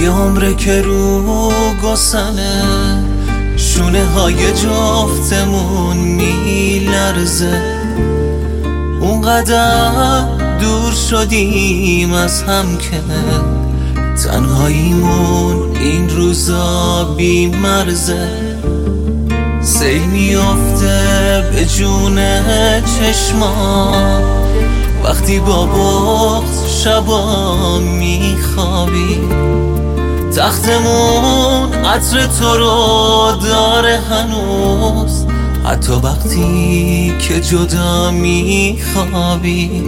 یه عمره که رو گسنه شونه های جفتمون میلرزه، اونقدر دور شدیم از هم که تنهاییمون این روزا بی مرزه. سیل میافته به جون چشما وقتی با بغض شبا میخوابی، تختمون عطر تو رو داره هنوز، حتی وقتی که جدا میخوابی.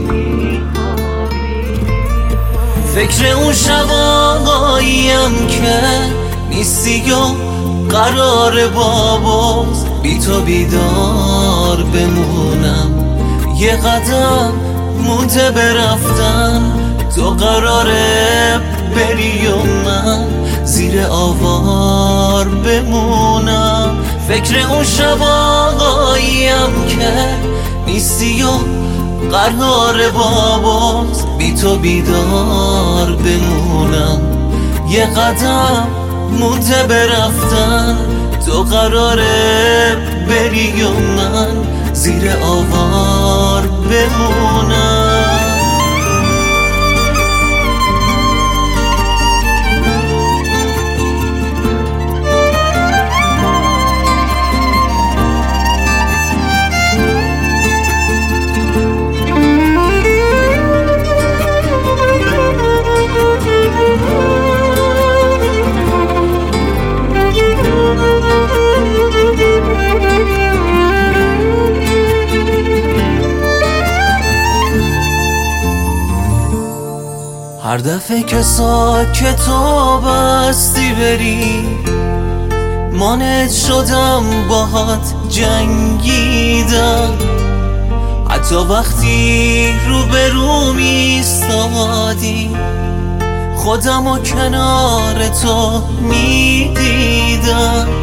فکر اون شباییم که نیستی و قرار با بغض بی تو بیدار بمونم، یه قدم مونده برفتن، تو قراره بری و من زیر آوار بمونم. فکر اون شباییم که نیستی و قراره با بغض بی تو بیدار بمونم، یه قدم مونده برفتن، تو قراره بری و من زیر آوار بمونم. هر دفعه که ساکت و بستی بری مانت شدم، باهات جنگیدم، حتی وقتی روبرو میستادی خودم و کنار تو میدیدم.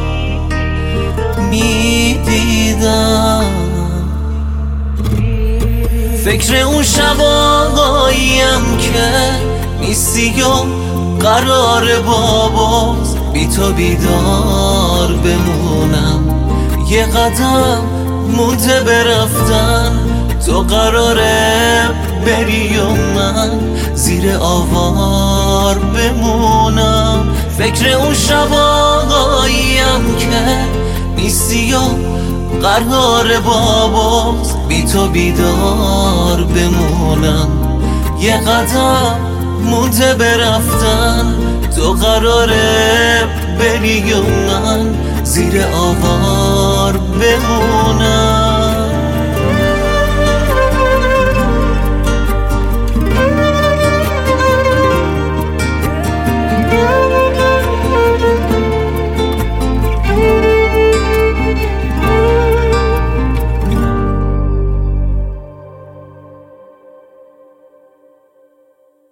فکر اون شباییم که نیستی و قراره با بغض بی تو بیدار بمونم، یه قدم مونده برفتن، تو قراره بری و من زیر آوار بمونم. فکر اون شباییم که نیستی و قراره با بغض بی تو بیدار بمونم، یه قدم مونده برفتن، تو قراره بری و من زیر آوار بمونم.